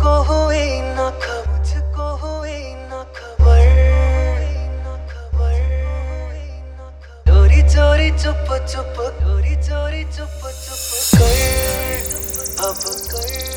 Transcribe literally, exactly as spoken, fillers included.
मुझको हुई ना खबर, मुझको हुई ना खबर, ना खबर, ना खबर। चोरी चोरी चुप चुप, चोरी चोरी चुप चुप कर, अब कर।